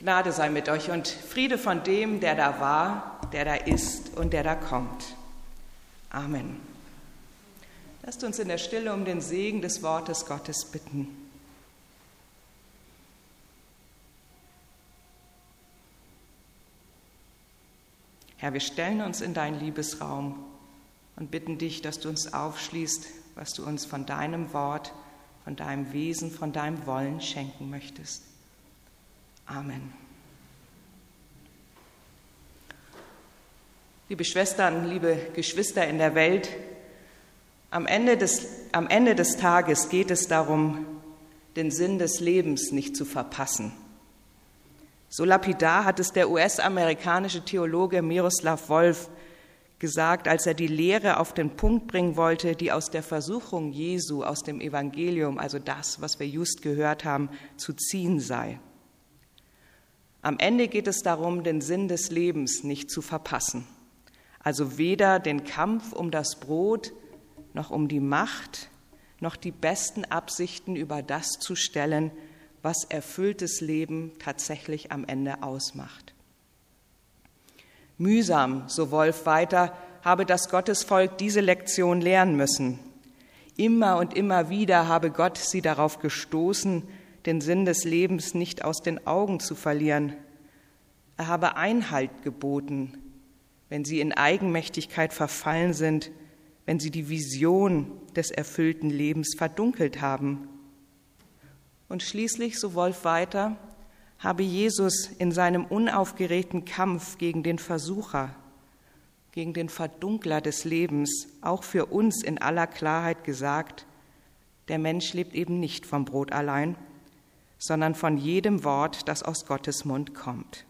Gnade sei mit euch und Friede von dem, der da war, der da ist und der da kommt. Amen. Lasst uns in der Stille um den Segen des Wortes Gottes bitten. Herr, wir stellen uns in deinen Liebesraum und bitten dich, dass du uns aufschließt, was du uns von deinem Wort, von deinem Wesen, von deinem Wollen schenken möchtest. Amen. Liebe Schwestern, liebe Geschwister in der Welt, am Ende des Tages geht es darum, den Sinn des Lebens nicht zu verpassen. So lapidar hat es der US-amerikanische Theologe Miroslav Volf gesagt, als er die Lehre auf den Punkt bringen wollte, die aus der Versuchung Jesu, aus dem Evangelium, also das, was wir just gehört haben, zu ziehen sei. Am Ende geht es darum, den Sinn des Lebens nicht zu verpassen. Also weder den Kampf um das Brot, noch um die Macht, noch die besten Absichten über das zu stellen, was erfülltes Leben tatsächlich am Ende ausmacht. Mühsam, so Wolf weiter, habe das Gottesvolk diese Lektion lernen müssen. Immer und immer wieder habe Gott sie darauf gestoßen, den Sinn des Lebens nicht aus den Augen zu verlieren. Er habe Einhalt geboten, wenn sie in Eigenmächtigkeit verfallen sind, wenn sie die Vision des erfüllten Lebens verdunkelt haben. Und schließlich, so Wolf weiter, habe Jesus in seinem unaufgeregten Kampf gegen den Versucher, gegen den Verdunkler des Lebens, auch für uns in aller Klarheit gesagt, der Mensch lebt eben nicht vom Brot allein, sondern von jedem Wort, das aus Gottes Mund kommt.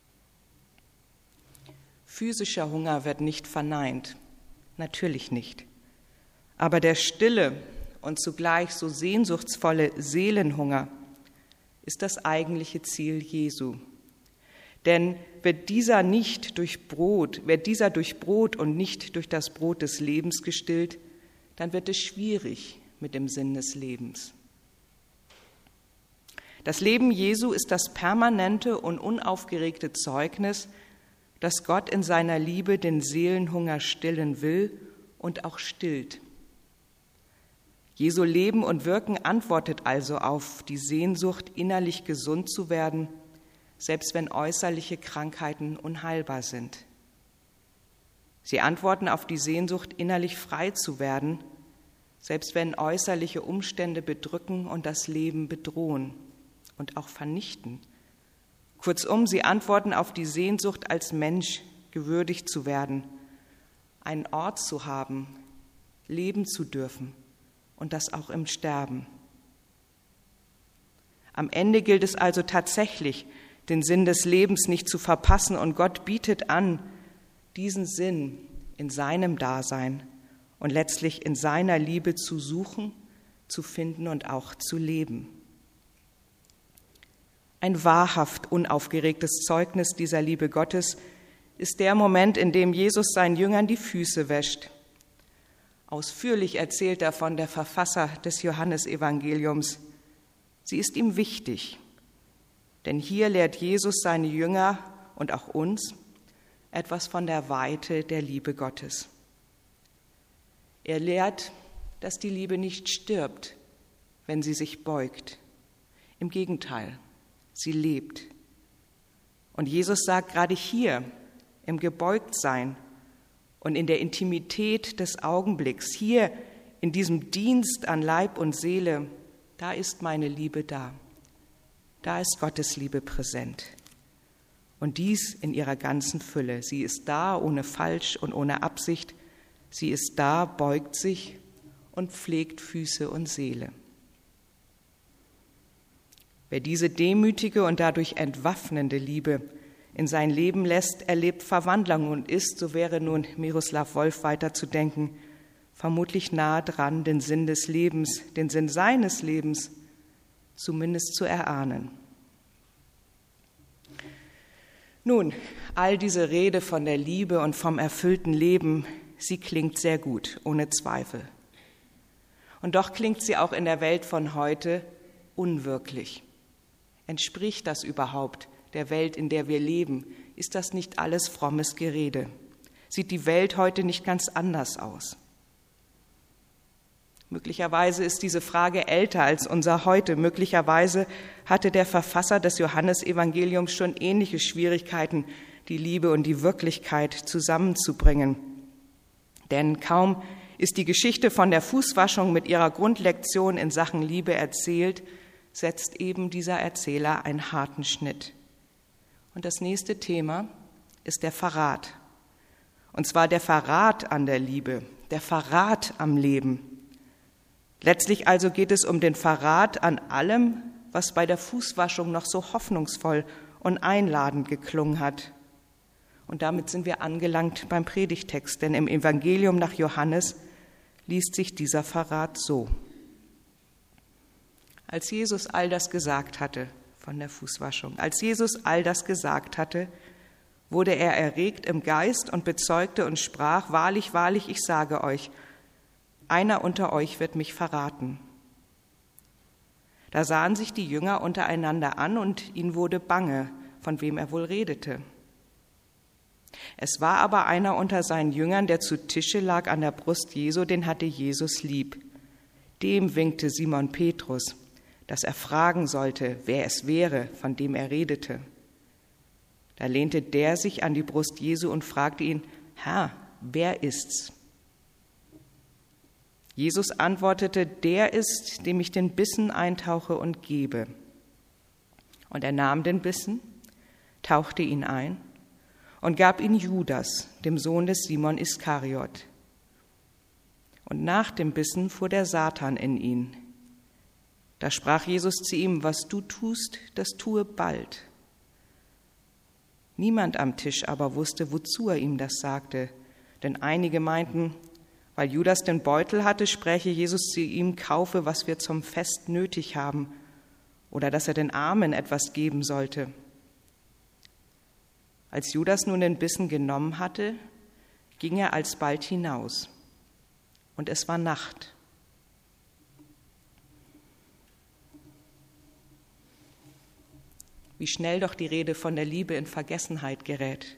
Physischer Hunger wird nicht verneint, natürlich nicht. Aber der stille und zugleich so sehnsuchtsvolle Seelenhunger ist das eigentliche Ziel Jesu. Denn wird dieser durch Brot und nicht durch das Brot des Lebens gestillt, dann wird es schwierig mit dem Sinn des Lebens. Das Leben Jesu ist das permanente und unaufgeregte Zeugnis, dass Gott in seiner Liebe den Seelenhunger stillen will und auch stillt. Jesu Leben und Wirken antwortet also auf die Sehnsucht, innerlich gesund zu werden, selbst wenn äußerliche Krankheiten unheilbar sind. Sie antworten auf die Sehnsucht, innerlich frei zu werden, selbst wenn äußerliche Umstände bedrücken und das Leben bedrohen und auch vernichten. Kurzum, sie antworten auf die Sehnsucht, als Mensch gewürdigt zu werden, einen Ort zu haben, leben zu dürfen und das auch im Sterben. Am Ende gilt es also tatsächlich, den Sinn des Lebens nicht zu verpassen, und Gott bietet an, diesen Sinn in seinem Dasein und letztlich in seiner Liebe zu suchen, zu finden und auch zu leben. Ein wahrhaft unaufgeregtes Zeugnis dieser Liebe Gottes ist der Moment, in dem Jesus seinen Jüngern die Füße wäscht. Ausführlich erzählt davon der Verfasser des Johannesevangeliums. Sie ist ihm wichtig, denn hier lehrt Jesus seine Jünger und auch uns etwas von der Weite der Liebe Gottes. Er lehrt, dass die Liebe nicht stirbt, wenn sie sich beugt. Im Gegenteil. Sie lebt. Und Jesus sagt, gerade hier im Gebeugtsein und in der Intimität des Augenblicks, hier in diesem Dienst an Leib und Seele, da ist meine Liebe da. Da ist Gottes Liebe präsent. Und dies in ihrer ganzen Fülle. Sie ist da ohne Falsch und ohne Absicht. Sie ist da, beugt sich und pflegt Füße und Seele. Wer diese demütige und dadurch entwaffnende Liebe in sein Leben lässt, erlebt Verwandlung und ist, so wäre nun Miroslav Volf weiter zu denken, vermutlich nahe dran, den Sinn des Lebens, den Sinn seines Lebens zumindest zu erahnen. Nun, all diese Rede von der Liebe und vom erfüllten Leben, sie klingt sehr gut, ohne Zweifel. Und doch klingt sie auch in der Welt von heute unwirklich. Entspricht das überhaupt der Welt, in der wir leben, ist das nicht alles frommes Gerede? Sieht die Welt heute nicht ganz anders aus? Möglicherweise ist diese Frage älter als unser Heute. Möglicherweise hatte der Verfasser des Johannesevangeliums schon ähnliche Schwierigkeiten, die Liebe und die Wirklichkeit zusammenzubringen. Denn kaum ist die Geschichte von der Fußwaschung mit ihrer Grundlektion in Sachen Liebe erzählt, setzt eben dieser Erzähler einen harten Schnitt. Und das nächste Thema ist der Verrat. Und zwar der Verrat an der Liebe, der Verrat am Leben. Letztlich also geht es um den Verrat an allem, was bei der Fußwaschung noch so hoffnungsvoll und einladend geklungen hat. Und damit sind wir angelangt beim Predigtext, denn im Evangelium nach Johannes liest sich dieser Verrat so. Als Jesus all das gesagt hatte von der Fußwaschung, als Jesus all das gesagt hatte, wurde er erregt im Geist und bezeugte und sprach, wahrlich, wahrlich, ich sage euch, einer unter euch wird mich verraten. Da sahen sich die Jünger untereinander an und ihnen wurde bange, von wem er wohl redete. Es war aber einer unter seinen Jüngern, der zu Tische lag an der Brust Jesu, den hatte Jesus lieb. Dem winkte Simon Petrus, dass er fragen sollte, wer es wäre, von dem er redete. Da lehnte der sich an die Brust Jesu und fragte ihn, Herr, wer ist's? Jesus antwortete, der ist, dem ich den Bissen eintauche und gebe. Und er nahm den Bissen, tauchte ihn ein und gab ihn Judas, dem Sohn des Simon Iskariot. Und nach dem Bissen fuhr der Satan in ihn. Da sprach Jesus zu ihm, was du tust, das tue bald. Niemand am Tisch aber wusste, wozu er ihm das sagte, denn einige meinten, weil Judas den Beutel hatte, spräche Jesus zu ihm, kaufe, was wir zum Fest nötig haben, oder dass er den Armen etwas geben sollte. Als Judas nun den Bissen genommen hatte, ging er alsbald hinaus, und es war Nacht. Wie schnell doch die Rede von der Liebe in Vergessenheit gerät.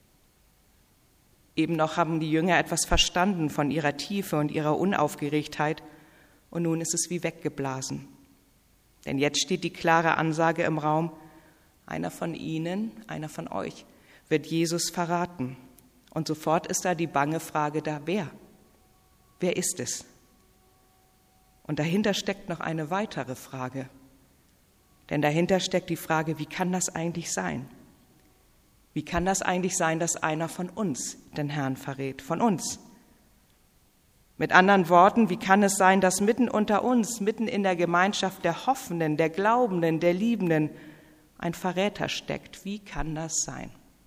Eben noch haben die Jünger etwas verstanden von ihrer Tiefe und ihrer Unaufgeregtheit, und nun ist es wie weggeblasen. Denn jetzt steht die klare Ansage im Raum, einer von ihnen, einer von euch, wird Jesus verraten. Und sofort ist da die bange Frage da, wer? Wer ist es? Und dahinter steckt noch eine weitere Frage. Denn dahinter steckt die Frage, wie kann das eigentlich sein? Wie kann das eigentlich sein, dass einer von uns den Herrn verrät? Von uns. Mit anderen Worten, wie kann es sein, dass mitten unter uns, mitten in der Gemeinschaft der Hoffenden, der Glaubenden, der Liebenden, ein Verräter steckt? Wie kann das sein?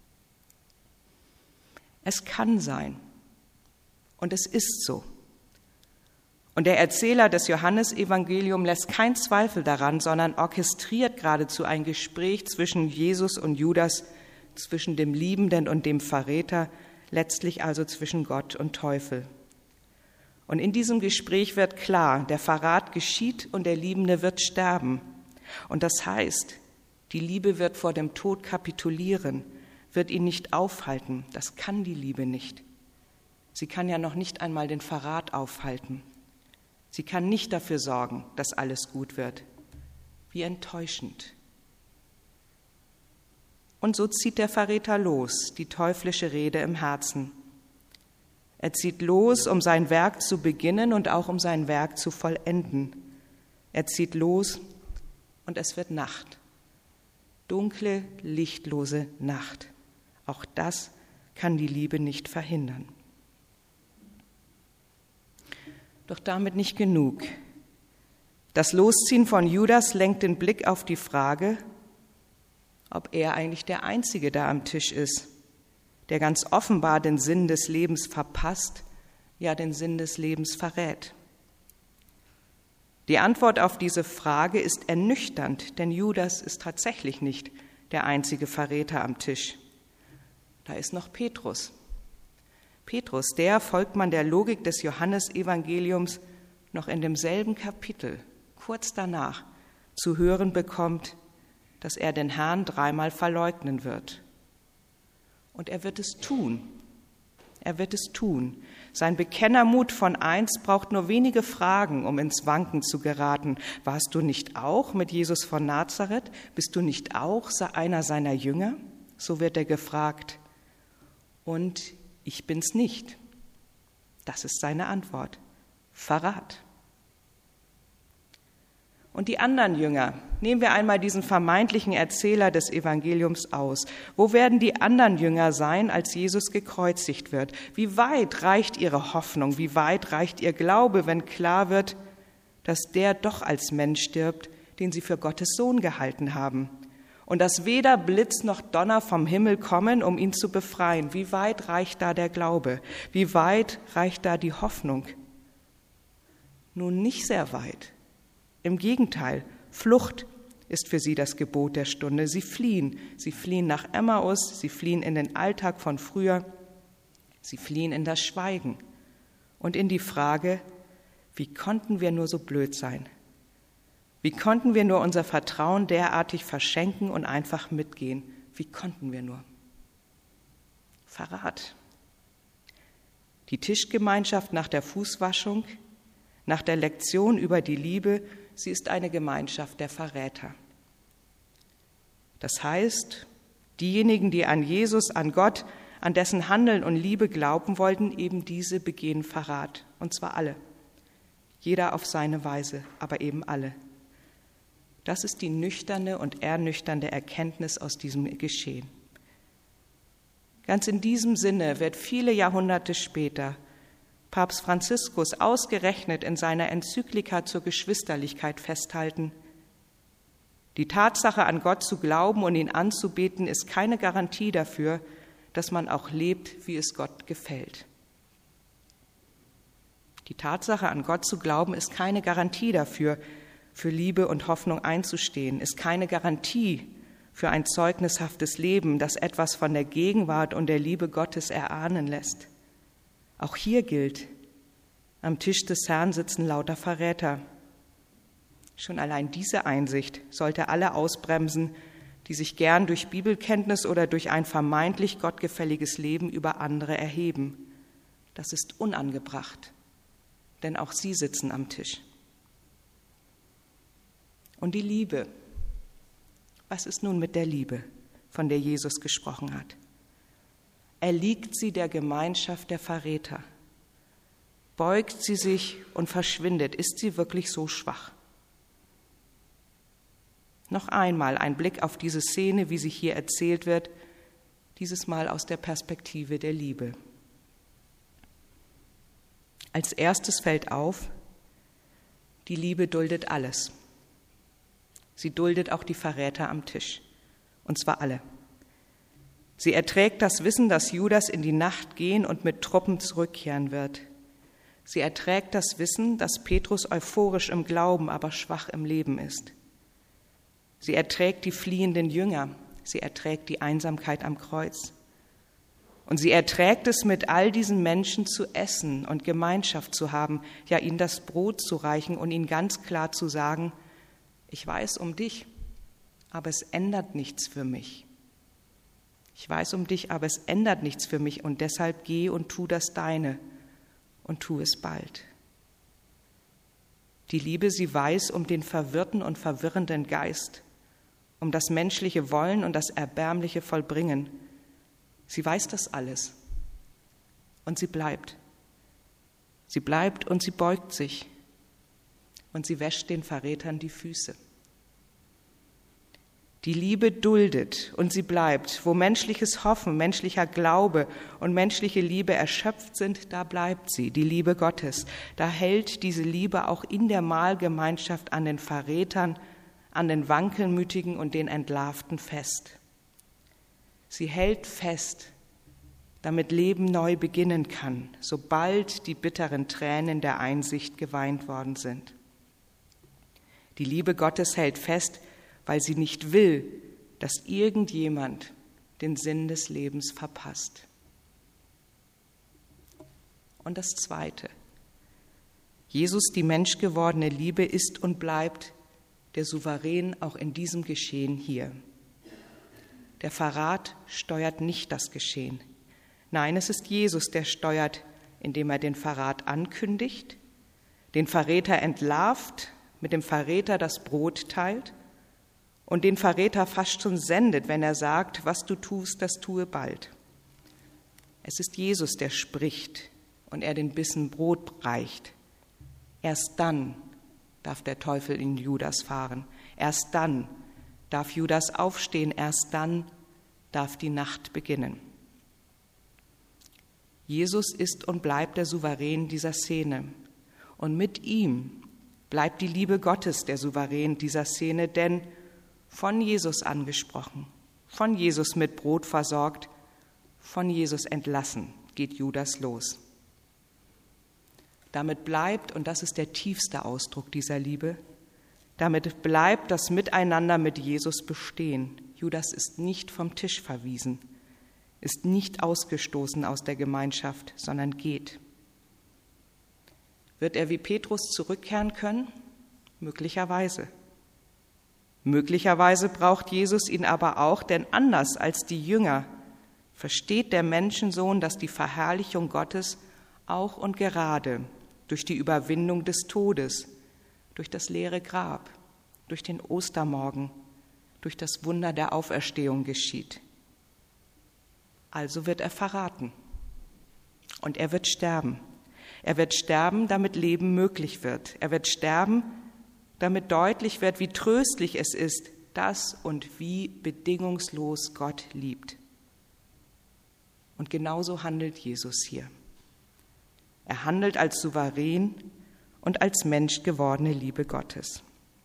Es kann sein. Und es ist so. Und der Erzähler des Johannesevangeliums lässt keinen Zweifel daran, sondern orchestriert geradezu ein Gespräch zwischen Jesus und Judas, zwischen dem Liebenden und dem Verräter, letztlich also zwischen Gott und Teufel. Und in diesem Gespräch wird klar, der Verrat geschieht und der Liebende wird sterben. Und das heißt, die Liebe wird vor dem Tod kapitulieren, wird ihn nicht aufhalten. Das kann die Liebe nicht. Sie kann ja noch nicht einmal den Verrat aufhalten. Sie kann nicht dafür sorgen, dass alles gut wird. Wie enttäuschend. Und so zieht der Verräter los, die teuflische Rede im Herzen. Er zieht los, um sein Werk zu beginnen und auch um sein Werk zu vollenden. Er zieht los und es wird Nacht. Dunkle, lichtlose Nacht. Auch das kann die Liebe nicht verhindern. Doch damit nicht genug. Das Losziehen von Judas lenkt den Blick auf die Frage, ob er eigentlich der Einzige da am Tisch ist, der ganz offenbar den Sinn des Lebens verpasst, ja den Sinn des Lebens verrät. Die Antwort auf diese Frage ist ernüchternd, denn Judas ist tatsächlich nicht der einzige Verräter am Tisch. Da ist noch Petrus. Petrus, der, folgt man der Logik des Johannesevangeliums, noch in demselben Kapitel, kurz danach, zu hören bekommt, dass er den Herrn 3-mal verleugnen wird. Und er wird es tun. Er wird es tun. Sein Bekennermut von einst braucht nur wenige Fragen, um ins Wanken zu geraten. Warst du nicht auch mit Jesus von Nazareth? Bist du nicht auch einer seiner Jünger? So wird er gefragt. Und ich bin's nicht. Das ist seine Antwort. Verrat. Und die anderen Jünger, nehmen wir einmal diesen vermeintlichen Erzähler des Evangeliums aus. Wo werden die anderen Jünger sein, als Jesus gekreuzigt wird? Wie weit reicht ihre Hoffnung? Wie weit reicht ihr Glaube, wenn klar wird, dass der doch als Mensch stirbt, den sie für Gottes Sohn gehalten haben? Und dass weder Blitz noch Donner vom Himmel kommen, um ihn zu befreien. Wie weit reicht da der Glaube? Wie weit reicht da die Hoffnung? Nun, nicht sehr weit. Im Gegenteil, Flucht ist für sie das Gebot der Stunde. Sie fliehen nach Emmaus, sie fliehen in den Alltag von früher, sie fliehen in das Schweigen und in die Frage, wie konnten wir nur so blöd sein? Wie konnten wir nur unser Vertrauen derartig verschenken und einfach mitgehen? Wie konnten wir nur? Verrat. Die Tischgemeinschaft nach der Fußwaschung, nach der Lektion über die Liebe, sie ist eine Gemeinschaft der Verräter. Das heißt, diejenigen, die an Jesus, an Gott, an dessen Handeln und Liebe glauben wollten, eben diese begehen Verrat. Und zwar alle. Jeder auf seine Weise, aber eben alle. Das ist die nüchterne und ernüchternde Erkenntnis aus diesem Geschehen. Ganz in diesem Sinne wird viele Jahrhunderte später Papst Franziskus ausgerechnet in seiner Enzyklika zur Geschwisterlichkeit festhalten: Die Tatsache, an Gott zu glauben und ihn anzubeten, ist keine Garantie dafür, dass man auch lebt, wie es Gott gefällt. Die Tatsache, an Gott zu glauben, ist keine Garantie dafür, für Liebe und Hoffnung einzustehen, ist keine Garantie für ein zeugnishaftes Leben, das etwas von der Gegenwart und der Liebe Gottes erahnen lässt. Auch hier gilt, am Tisch des Herrn sitzen lauter Verräter. Schon allein diese Einsicht sollte alle ausbremsen, die sich gern durch Bibelkenntnis oder durch ein vermeintlich gottgefälliges Leben über andere erheben. Das ist unangebracht, denn auch sie sitzen am Tisch. Und die Liebe. Was ist nun mit der Liebe, von der Jesus gesprochen hat? Erliegt sie der Gemeinschaft der Verräter? Beugt sie sich und verschwindet? Ist sie wirklich so schwach? Noch einmal ein Blick auf diese Szene, wie sie hier erzählt wird, dieses Mal aus der Perspektive der Liebe. Als erstes fällt auf, die Liebe duldet alles. Sie duldet auch die Verräter am Tisch, und zwar alle. Sie erträgt das Wissen, dass Judas in die Nacht gehen und mit Truppen zurückkehren wird. Sie erträgt das Wissen, dass Petrus euphorisch im Glauben, aber schwach im Leben ist. Sie erträgt die fliehenden Jünger. Sie erträgt die Einsamkeit am Kreuz. Und sie erträgt es, mit all diesen Menschen zu essen und Gemeinschaft zu haben, ja, ihnen das Brot zu reichen und ihnen ganz klar zu sagen: Ich weiß um dich, aber es ändert nichts für mich. Ich weiß um dich, aber es ändert nichts für mich, und deshalb geh und tu das Deine und tu es bald. Die Liebe, sie weiß um den verwirrten und verwirrenden Geist, um das menschliche Wollen und das erbärmliche Vollbringen. Sie weiß das alles und sie bleibt. Sie bleibt und sie beugt sich und sie wäscht den Verrätern die Füße. Die Liebe duldet und sie bleibt. Wo menschliches Hoffen, menschlicher Glaube und menschliche Liebe erschöpft sind, da bleibt sie, die Liebe Gottes. Da hält diese Liebe auch in der Mahlgemeinschaft an den Verrätern, an den Wankelmütigen und den Entlarvten fest. Sie hält fest, damit Leben neu beginnen kann, sobald die bitteren Tränen der Einsicht geweint worden sind. Die Liebe Gottes hält fest, weil sie nicht will, dass irgendjemand den Sinn des Lebens verpasst. Und das Zweite: Jesus, die menschgewordene Liebe, ist und bleibt der Souverän auch in diesem Geschehen hier. Der Verrat steuert nicht das Geschehen. Nein, es ist Jesus, der steuert, indem er den Verrat ankündigt, den Verräter entlarvt, mit dem Verräter das Brot teilt und den Verräter fast schon sendet, wenn er sagt, was du tust, das tue bald. Es ist Jesus, der spricht und er den Bissen Brot reicht. Erst dann darf der Teufel in Judas fahren. Erst dann darf Judas aufstehen. Erst dann darf die Nacht beginnen. Jesus ist und bleibt der Souverän dieser Szene. Und mit ihm bleibt die Liebe Gottes der Souverän dieser Szene, denn von Jesus angesprochen, von Jesus mit Brot versorgt, von Jesus entlassen, geht Judas los. Damit bleibt, und das ist der tiefste Ausdruck dieser Liebe, damit bleibt das Miteinander mit Jesus bestehen. Judas ist nicht vom Tisch verwiesen, ist nicht ausgestoßen aus der Gemeinschaft, sondern geht. Wird er wie Petrus zurückkehren können? Möglicherweise. Möglicherweise braucht Jesus ihn aber auch, denn anders als die Jünger versteht der Menschensohn, dass die Verherrlichung Gottes auch und gerade durch die Überwindung des Todes, durch das leere Grab, durch den Ostermorgen, durch das Wunder der Auferstehung geschieht. Also wird er verraten und er wird sterben. Er wird sterben, damit Leben möglich wird. Er wird sterben, damit deutlich wird, wie tröstlich es ist, dass und wie bedingungslos Gott liebt. Und genauso handelt Jesus hier. Er handelt als Souverän und als Mensch gewordene Liebe Gottes.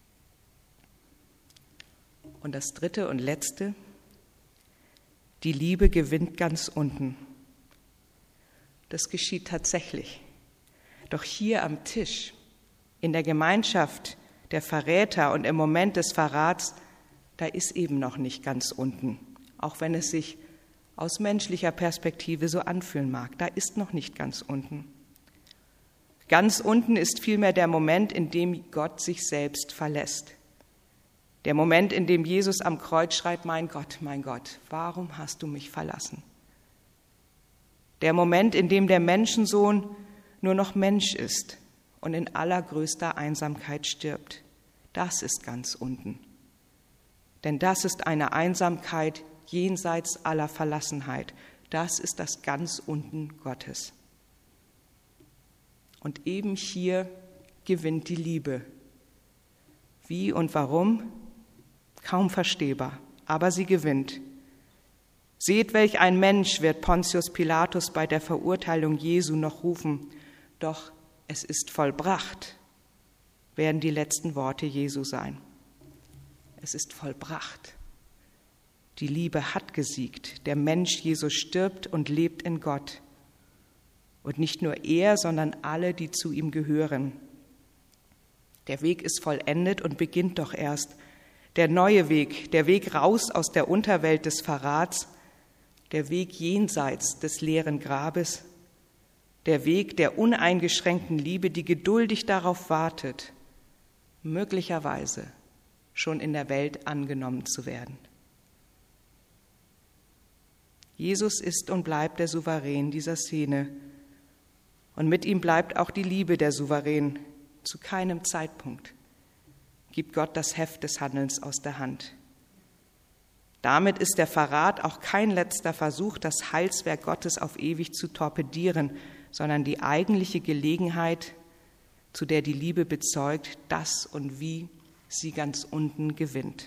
Und das dritte und letzte, die Liebe gewinnt ganz unten. Das geschieht tatsächlich. Doch hier am Tisch, in der Gemeinschaft der Verräter und im Moment des Verrats, da ist eben noch nicht ganz unten, auch wenn es sich aus menschlicher Perspektive so anfühlen mag. Da ist noch nicht ganz unten. Ganz unten ist vielmehr der Moment, in dem Gott sich selbst verlässt. Der Moment, in dem Jesus am Kreuz schreit, mein Gott, warum hast du mich verlassen? Der Moment, in dem der Menschensohn nur noch Mensch ist und in allergrößter Einsamkeit stirbt. Das ist ganz unten. Denn das ist eine Einsamkeit jenseits aller Verlassenheit. Das ist das ganz unten Gottes. Und eben hier gewinnt die Liebe. Wie und warum? Kaum verstehbar, aber sie gewinnt. Seht, welch ein Mensch, wird Pontius Pilatus bei der Verurteilung Jesu noch rufen. Doch es ist vollbracht, werden die letzten Worte Jesu sein. Es ist vollbracht. Die Liebe hat gesiegt. Der Mensch Jesus stirbt und lebt in Gott. Und nicht nur er, sondern alle, die zu ihm gehören. Der Weg ist vollendet und beginnt doch erst. Der neue Weg, der Weg raus aus der Unterwelt des Verrats, der Weg jenseits des leeren Grabes, der Weg der uneingeschränkten Liebe, die geduldig darauf wartet, möglicherweise schon in der Welt angenommen zu werden. Jesus ist und bleibt der Souverän dieser Szene. Und mit ihm bleibt auch die Liebe der Souverän. Zu keinem Zeitpunkt gibt Gott das Heft des Handelns aus der Hand. Damit ist der Verrat auch kein letzter Versuch, das Heilswerk Gottes auf ewig zu torpedieren, sondern die eigentliche Gelegenheit, zu der die Liebe bezeugt, dass und wie sie ganz unten gewinnt.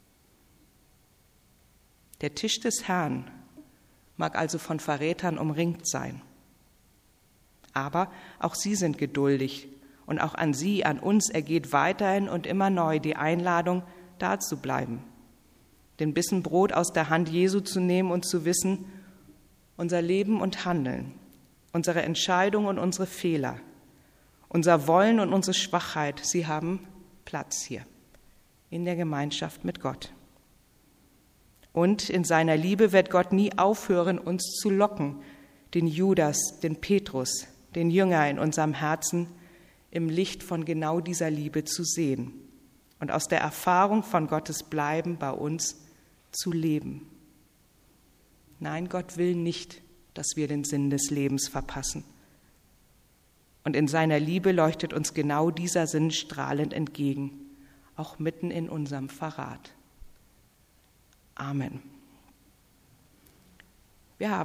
Der Tisch des Herrn mag also von Verrätern umringt sein. Aber auch sie sind geduldig und auch an sie, an uns ergeht weiterhin und immer neu die Einladung, da zu bleiben, den Bissen Brot aus der Hand Jesu zu nehmen und zu wissen, unser Leben und Handeln, unsere Entscheidungen und unsere Fehler, unser Wollen und unsere Schwachheit, sie haben Platz hier in der Gemeinschaft mit Gott. Und in seiner Liebe wird Gott nie aufhören, uns zu locken, den Judas, den Petrus, den Jünger in unserem Herzen im Licht von genau dieser Liebe zu sehen. und aus der Erfahrung von Gottes Bleiben bei uns zu leben. Nein, Gott will nicht, dass wir den Sinn des Lebens verpassen. Und in seiner Liebe leuchtet uns genau dieser Sinn strahlend entgegen, auch mitten in unserem Verrat. Amen.